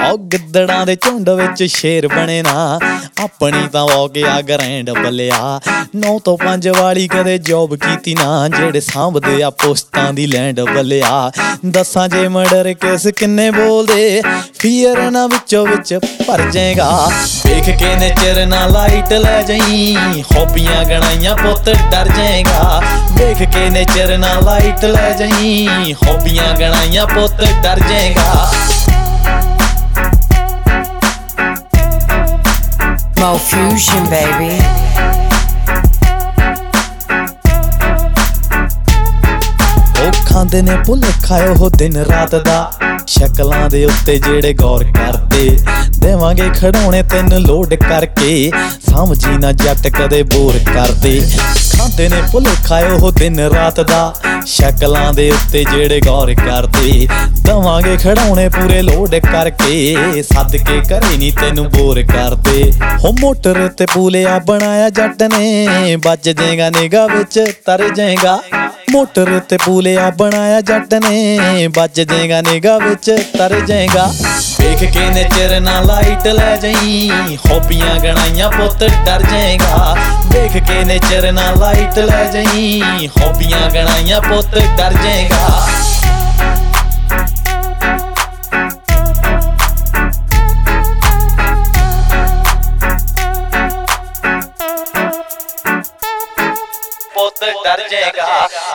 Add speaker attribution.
Speaker 1: ਗਿੱਦੜਾਂ ਦੇ ਝੁੰਡ ਵਿੱਚ ਸ਼ੇਰ ਬਣੇ ਨਾ ਆਪਣੀ ਤਾਂ ਹੋ ਗਿਆ ਗਰੈਂਡ ਬੱਲਿਆ 9 ਤੋਂ 5 ਵਾਲੀ ਕਦੇ ਜੋਬ ਕੀਤੀ ਨਾ ਜਿਹੜੇ ਸਾਂਭਦੇ ਆ ਪੋਸਟਾਂ ਦੀ ਲੈਂਡ ਬੱਲਿਆ ਦੱਸਾਂ ਜੇ ਮਰਡਰ ਕੇਸ ਕਿੰਨੇ ਬੋਲਦੇ ਫੀਅਰ ਨਾ ਵਿੱਚੋਂ ਵਿੱਚ ਭਰ ਜਾਏਗਾ ਵੇਖ ਕੇ ਨੇਚਰ ਨਾ ਲਾਈਟ ਲੈ ਜਾਈ ਹੌਬੀਆਂ ਗਣਾਈਆਂ ਪੁੱਤ ਡਰ ਜਾਏਗਾ ਵੇਖ ਕੇ ਨੇਚਰ ਨਾ ਲਾਈਟ ਲੈ ਜਾਈ ਹੌਬੀਆਂ ਗਣਾਈਆਂ ਪੁੱਤ ਡਰ ਜਾਏਗਾ
Speaker 2: Mo Fusion, baby.
Speaker 1: ਉਹ ਖਾਂਦੇ ਨੇ ਭੁਲੇਖਾ ਉਹ ਦਿਨ ਰਾਤ ਦਾ ਸ਼ਕਲਾਂ ਦੇ ਉੱਤੇ ਜਿਹੜੇ ਗੌਰ ਕਰਦੇ ਦੇਵਾਂਗੇ ਖੜਾਉਣੇ ਤੈਨੂੰ ਲੋਡ ਕਰਕੇ ਸਮਝੀ ਨਾ ਜੱਟ ਕਦੇ ਬੋਰ ਕਰਦੇ ਖਾਂਦੇ ਨੇ ਭੁਲੇਖਾ ਉਹ ਦਿਨ ਰਾਤ ਦਾ ਸ਼ਕਲਾਂ ਦੇ ਉੱਤੇ ਜਿਹੜੇ ਗੌਰ ਕਰਦੇ ਦਵਾਂਗੇ ਖੜਾਉਣੇ ਪੂਰੇ ਲੋਡ ਕਰਕੇ ਸੱਦ ਕੇ ਘਰੇ ਨਹੀਂ ਤੈਨੂੰ ਬੋਰ ਕਰਦੇ ਹੋ ਮੋਟਰ ਤੇ ਪੂਲਿਆ ਬਣਾਇਆ ਜੱਟ ਨੇ ਵੱਜ ਜਾਏਗਾ ਨਿਗਾ ਵਿੱਚ ਤਰ ਜਾਏਗਾ ਮੋਟਰ ਤੇ ਪੂਲਿਆ ਬਣਾਇਆ ਜੱਟ ਨੇ ਵੱਜ ਜਾਏਗਾ ਨਿਗਾ ਵਿੱਚ ਤਰ ਜਾਏਗਾ ਵੇਖ ਕੇ ਨੇਚਰ ਨਾ ਲਾਈਟ ਲੈ ਜਾਈ ਹੌਬੀਆਂ ਗਣਾਈਆਂ ਪੁੱਤ ਡਰ ਜਾਏਗਾ ਵੇਖ ਕੇ ਨੇਚਰ ਨਾ ਲਾਈਟ ਲੈ ਜਾਈ ਹੌਬੀਆਂ ਗਣਾਈਆਂ ਪੁੱਤ ਡਰ ਜਾਏਗਾ ਪੁੱਤ ਡਰ ਜਾਏਗਾ